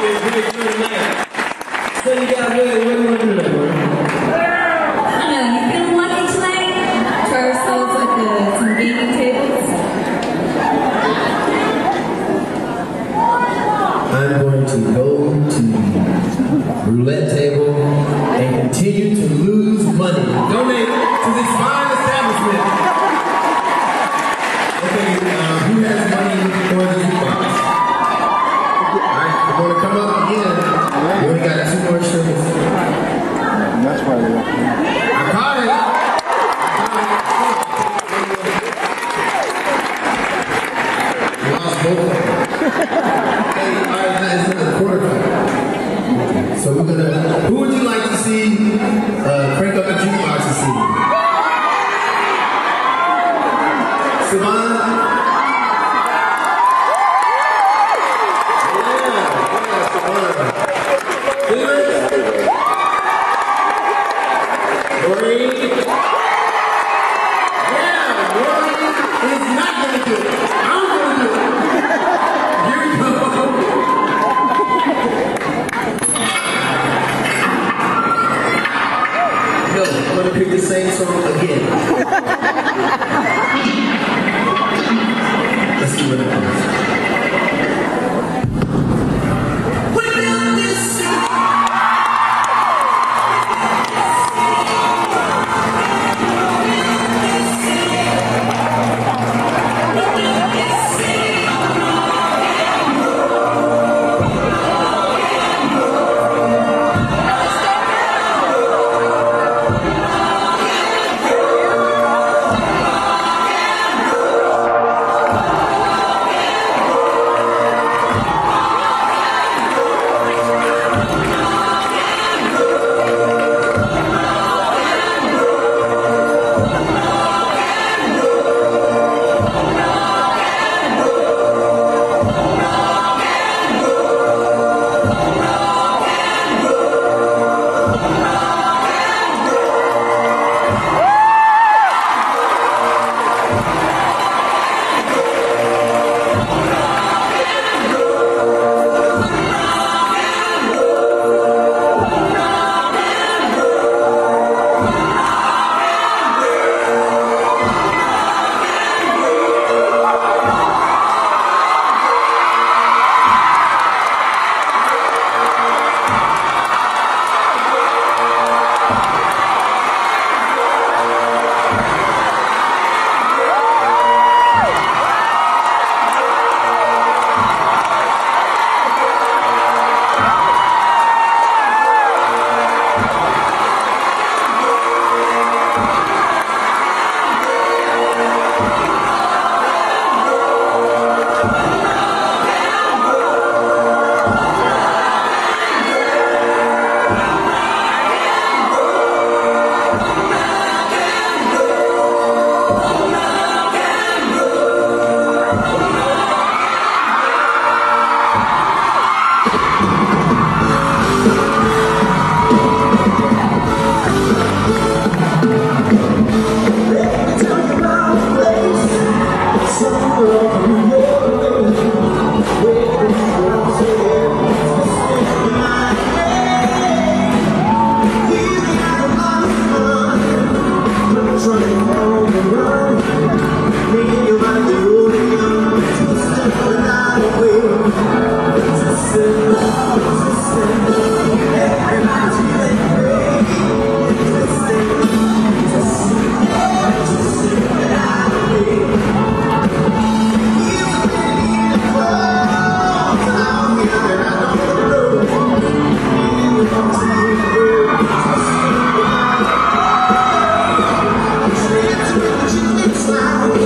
So you got what do you want to do that, bro? I don't know, you feeling lucky tonight? Try ourselves like some gaming tables. I'm going to go to the roulette table and continue to lose money. Donate to this fine establishment. Okay, who has money for the jukebox? Alright, we're going to come up again. We only got 2 more shows. That's why they left me. I caught it. We lost both of them. Hey, alright, that's the quarter fight. So we're gonna. Who would you like to see crank up the jukebox to see? Savannah? Pick the same song again. Let's see what happens.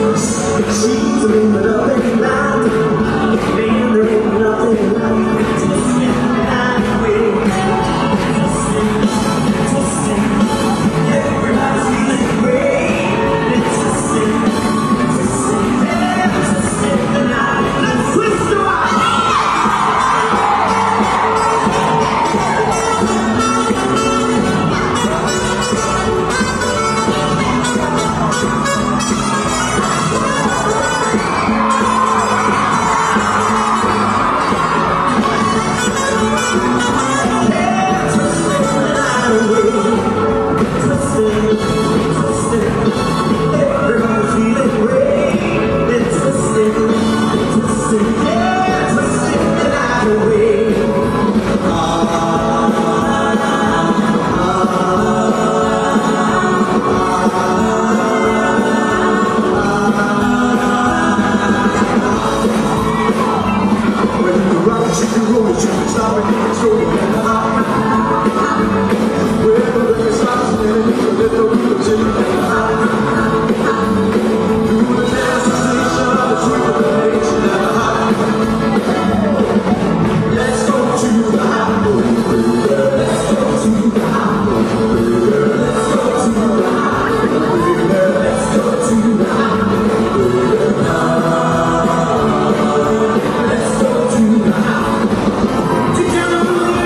She's a Together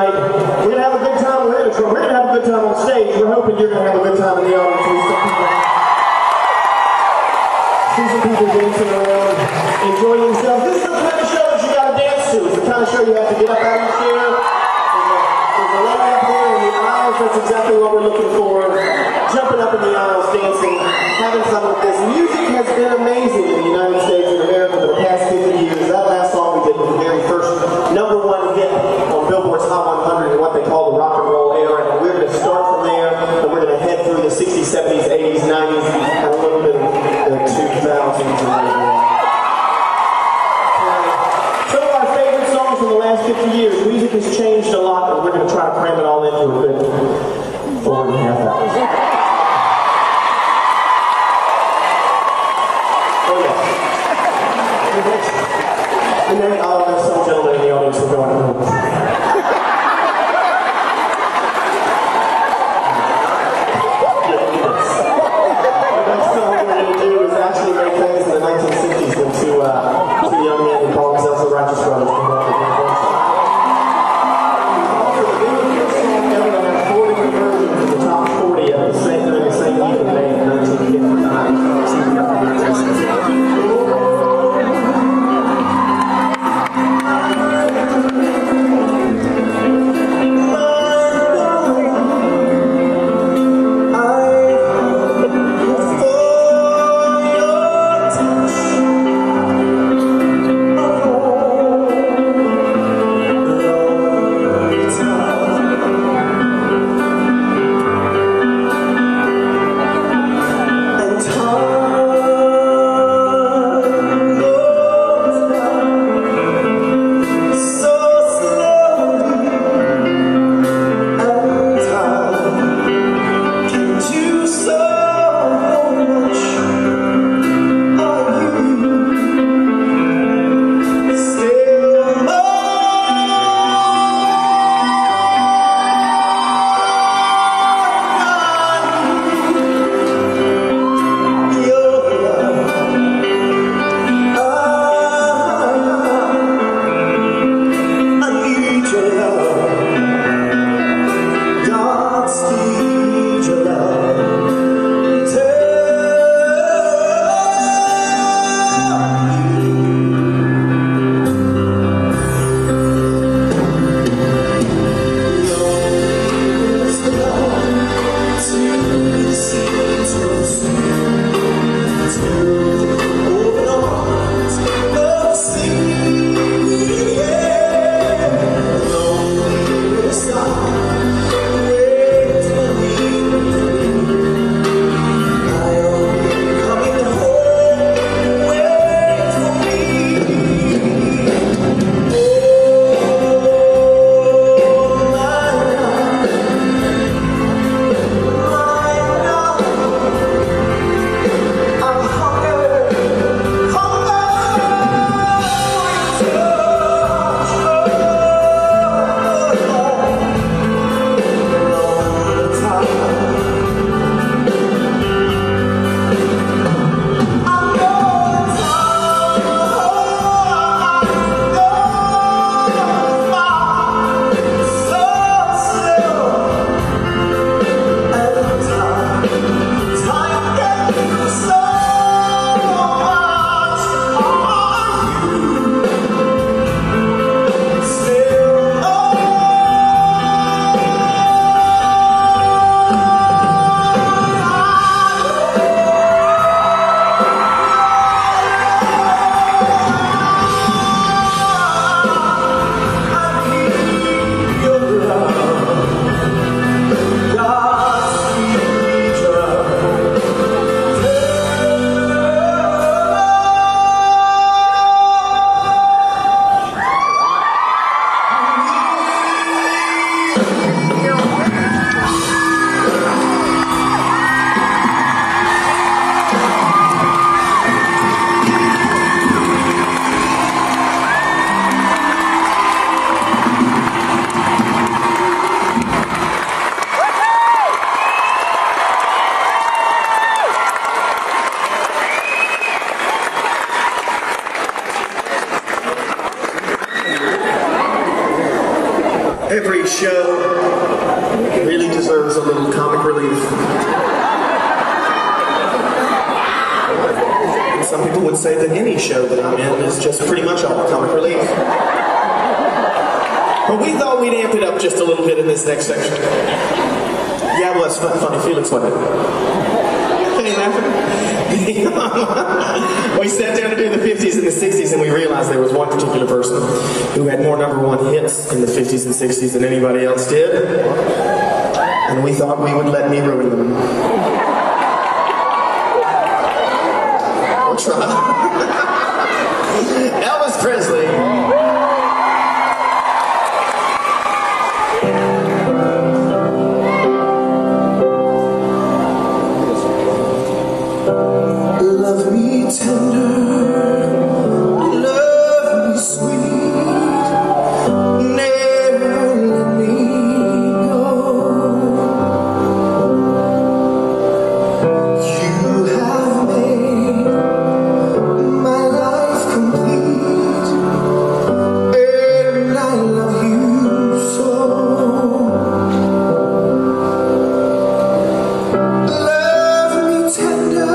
tonight. We're going to have a good time. We're going to have a good time on stage. We're hoping you're going to have a good time in the audience. See some people dancing around, enjoying themselves. This is the kind of show that you got to dance to. It's the kind of show you have to get up out of your chair. There's a lady up there in the aisles. That's exactly what we're looking for. Jumping up in the aisles, dancing, having fun with this. Music has been amazing in the United States and America for the past 50 years. That last song we did was the very first #1 hit on Billboard's Hot 100 in what they call the rock and roll era. And we're going to start from there, and we're going to head through the 60s, 70s, 80s, 90s, and a little bit of the 2000s and some of our favorite songs from the last 50 years. Music has changed a lot, and we're going to try to cram it all into a good 4.5 hours. Oh yeah. And then there's some gentlemen in the audience who are going home. show really deserves a little comic relief. And some people would say that any show that I'm in is just pretty much all comic relief. But we thought we'd amp it up just a little bit in this next section. Yeah, it was funny Felix, wasn't it? Hey, we sat down to do the 50s and the 60s and we realized there was one particular person who had more #1 hits in the 50s and 60s than anybody else did. And we thought we would let me ruin them. Or try. Elvis Presley. Love me tender, love me sweet, never let me go. You have made my life complete, and I love you so. Love me tender,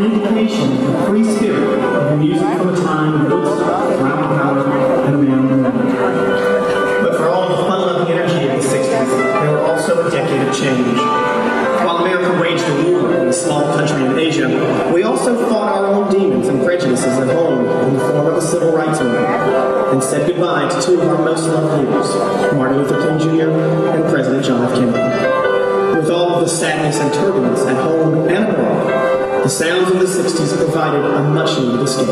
an indication of the free spirit of the music from a time of Woodstock, Flower Power, and Marilyn Monroe. But for all the fun-loving energy of the 60s, they were also a decade of change. While America waged a war in a small country in Asia, we also fought our own demons and prejudices at home in the form of the Civil Rights Movement, and said goodbye to two of our most loved leaders, Martin Luther King Jr. and President John F. Kennedy. With all of the sadness and turbulence at home and abroad, the sounds of the 60s provided a much-needed escape.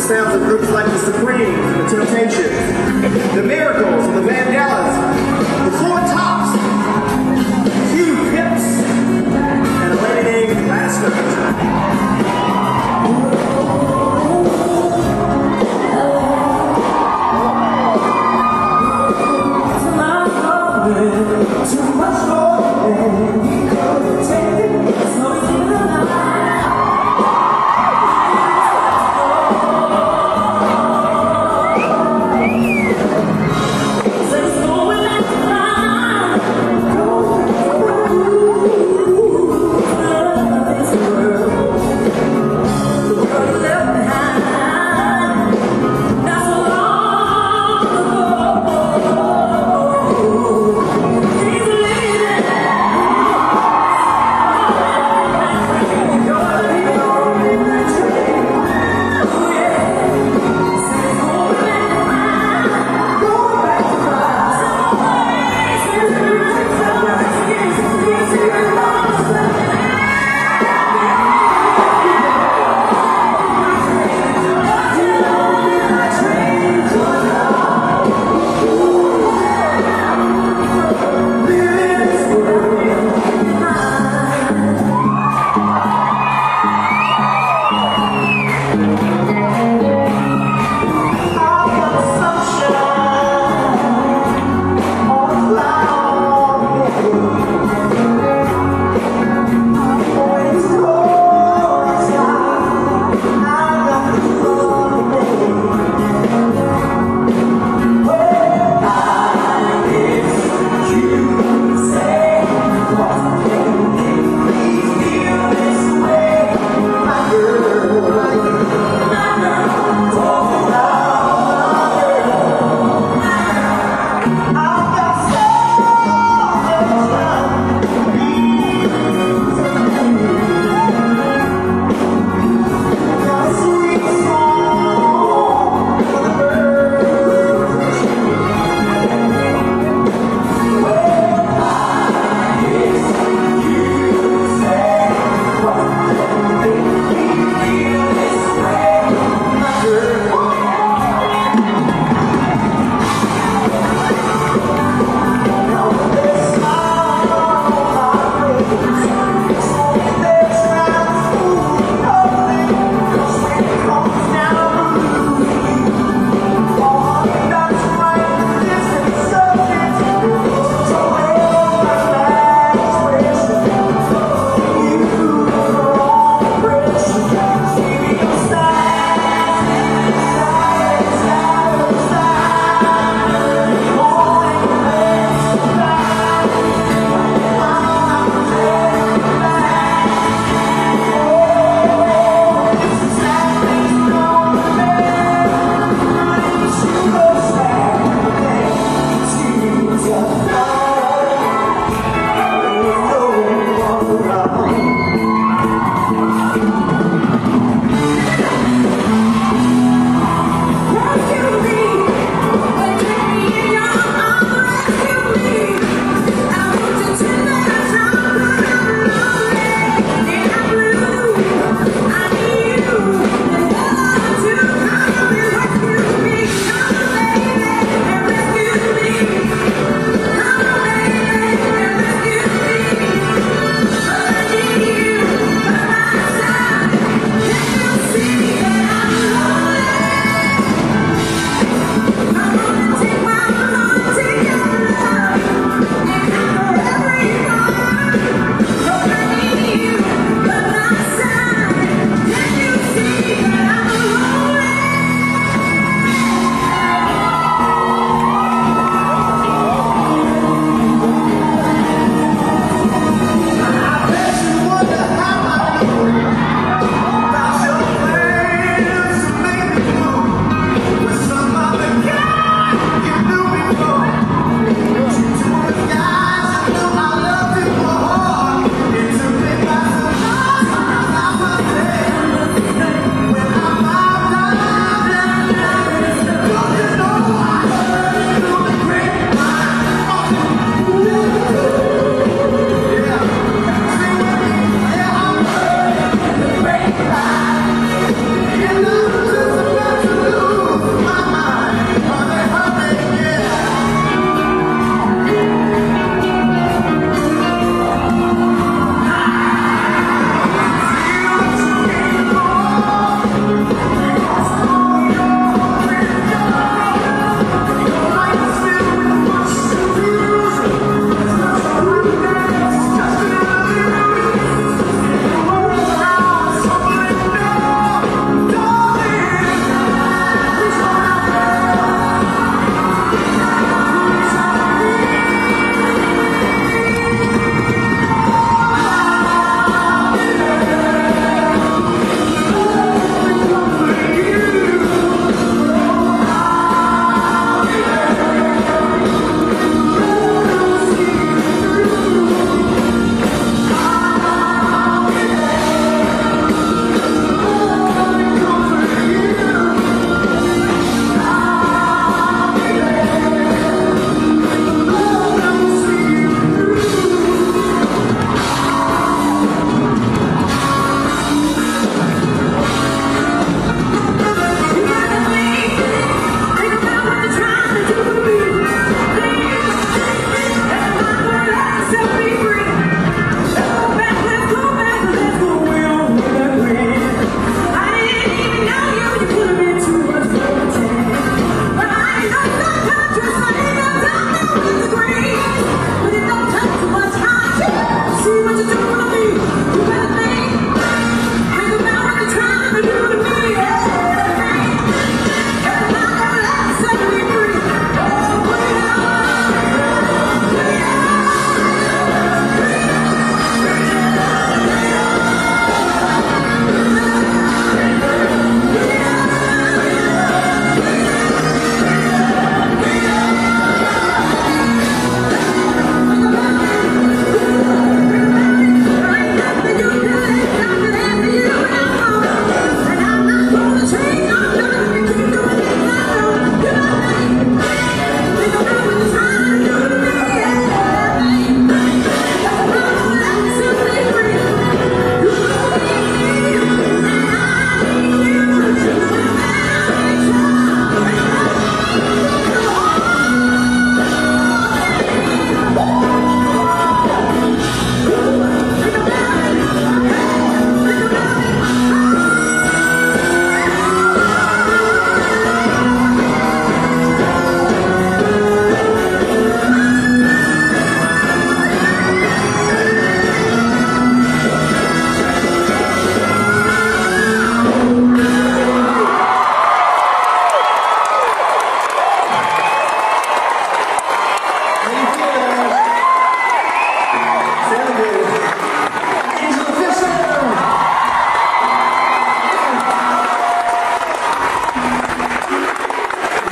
sounds of groups like the Supremes and the Temptations, the Miracles and the Vandellas, the Four Tops, Hugh Pips, and a lady named Master. Too much more than we could take. So it's in the night.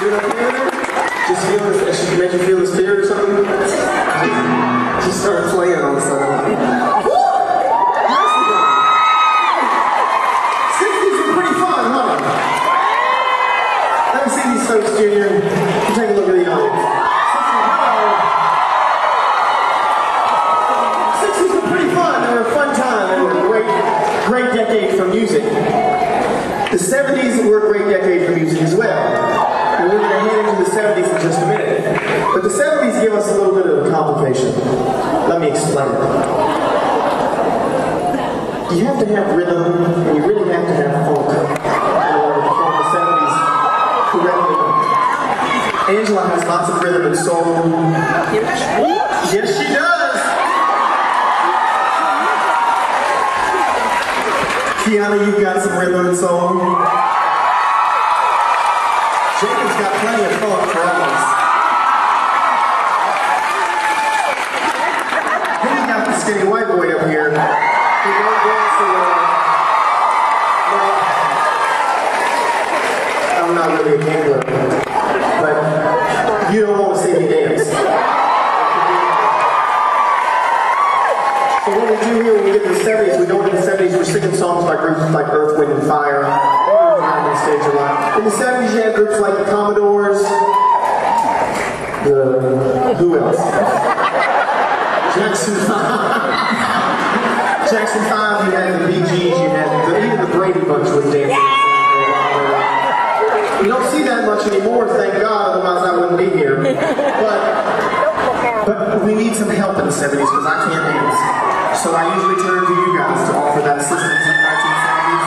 good up here? Just feel this, she made you feel the spirit or something? She started playing all of a sudden. Woo! Nicely done. 60s are pretty fun, huh? Let me see these folks, Junior. Take a look at the audience. 60s were pretty fun. They were a fun time. They were a great decade for music. The 70s were a great decade for music as well. And we're going to head into the 70s in just a minute. But the 70s give us a little bit of a complication. Let me explain it. You have to have rhythm, and you really have to have funk in order to perform the 70s correctly. Angela has lots of rhythm and soul. Yes, she does. Kiana, you've got some rhythm and soul. Jacob's got plenty of funk for all of us. Then you got the skinny white boy up here. Who don't dance so well. I'm not really a gambler, but you don't want to see me dance. So what we do here when we get to the 70s, we go into the 70s, we're singing songs by groups like Earth, Wind, and Fire. On stage a lot. In the 70s, you had groups like the Commodores, who else? Jackson 5. Jackson 5, you had the Bee Gees, you had even the Brady Bunch was dancing. You don't see that much anymore, thank God, otherwise I wouldn't be here. But we need some help in the 70s because I can't dance. So I usually turn to you guys to offer that assistance in the 1970s.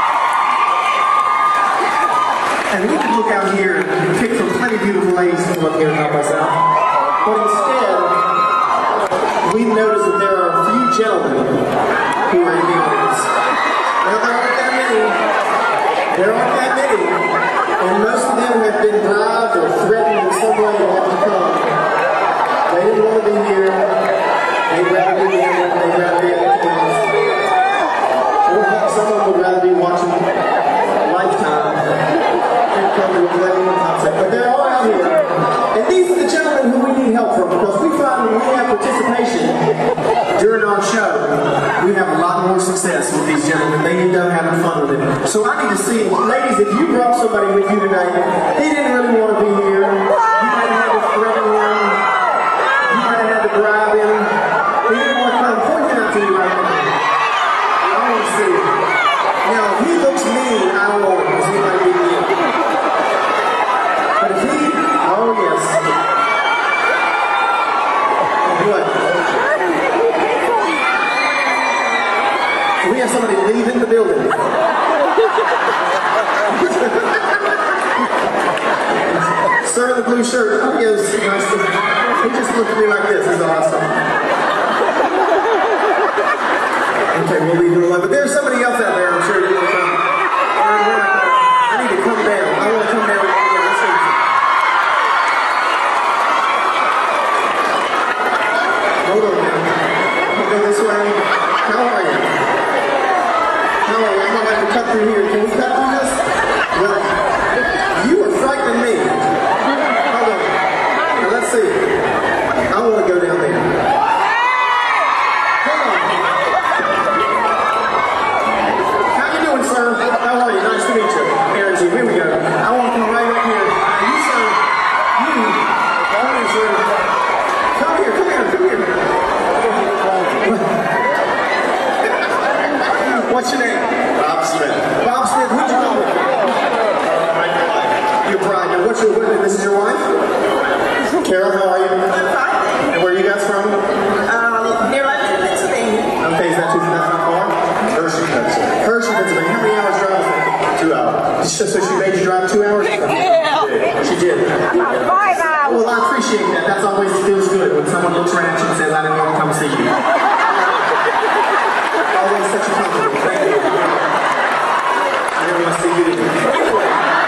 And we could look out here and pick from plenty of beautiful ladies to come up here and help us out. But instead, we noticed that there are a few gentlemen who are in the audience. Now, there aren't that many. There aren't that many. And most of them have been bribed or threatened in some way to have to come. They didn't want to be here. They'd rather be here. They'd rather be at the campus. Or some of them would rather be watching Lifetime. But they're all out here. And these are the gentlemen who we need help from because we find when we have participation during our show, we have a lot more success with these gentlemen. They end up having fun with it. So I need to see, ladies, if you brought somebody with you tonight, he didn't really want to be here. You might have had to threaten him. You might have had to bribe him. He didn't want to come. Point him out to you right now. I want to see it. Now, if he looks mean, I don't want him because he might be mean. But if he, oh yes. What? We have somebody leaving the building. Sir in the blue shirt. Oh, yes. Nice to, he just looked at me like this. He's awesome. Okay, we'll leave him alone. But there's somebody else out there, I'm sure you will come. I need to come down. I want to come down. Hold on now. I'll go this way. How are you? How are you? I'm going to have to cut through here. Can we cut through this? Well, you are frightening me. Hold on. Now, let's see. I want to go down there. Hold on. How you doing, sir? How are you? Nice to meet you. Aaron G. Here we go. I want to come right up here. You, sir. You. Come here, sir. Come here. Come here. Come here. What's your name? Bob Smith. Bob Smith, who'd you go with? Your bride. Now, what's your wife? This is your wife? Carol, how are you? I'm fine. And where are you guys from? Near London, Pennsylvania. Okay, is that too that's not far? Hershey, Pennsylvania. Hershey, Pennsylvania. How many hours drive is that? 2 hours. So she made you drive 2 hours? Yeah. She did. 5 hours. Well, I appreciate that. That's always feels good when someone looks right at you and says, I didn't want to come see you. Always such a compliment. Thank you. I didn't want to see you either. Anyway.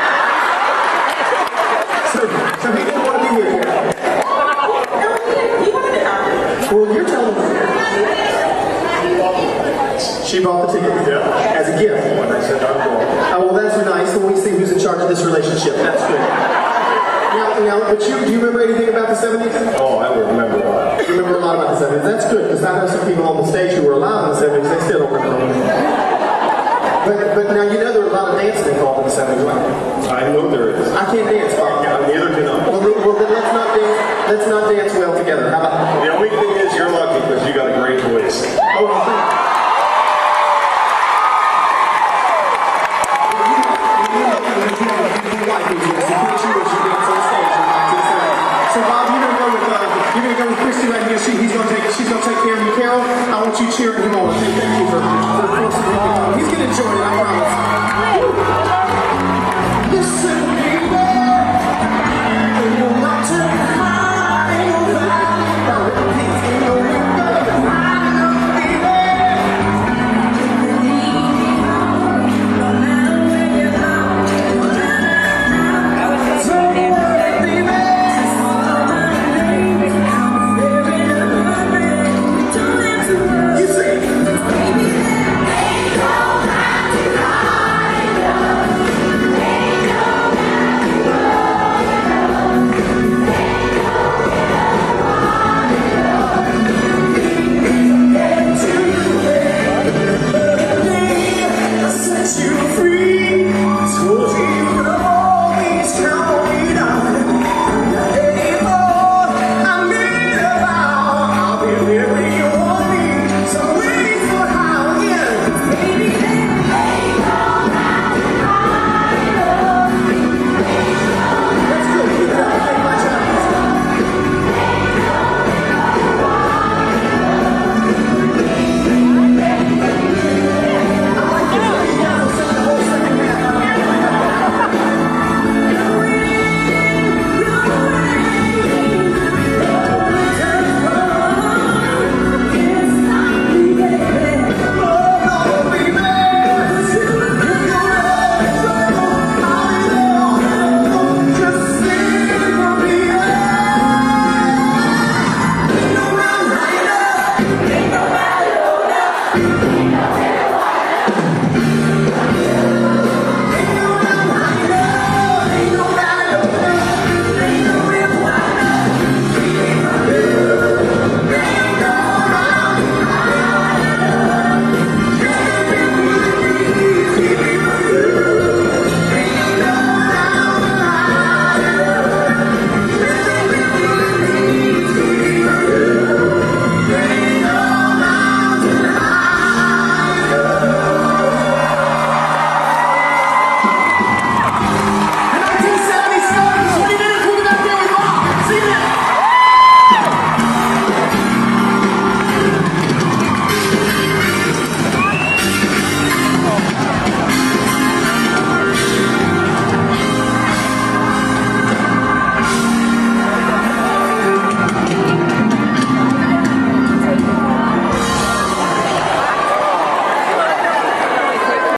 So he didn't want to be here. Well, you're telling me. She bought the ticket. Yeah. As a gift. When I said I'm going. Oh, well, that's nice. When we see who's in charge of this relationship. That's good. now, but do you remember anything about the 70s? Oh, I will remember a lot. You remember a lot about the 70s. That's good, because I know some people on the stage who were alive in the 70s, they still don't remember anything. But now you know there were a lot of dancing involved in the 70s, right? I know there is. I can't dance, Bob. Neither can I. Well, then let's not dance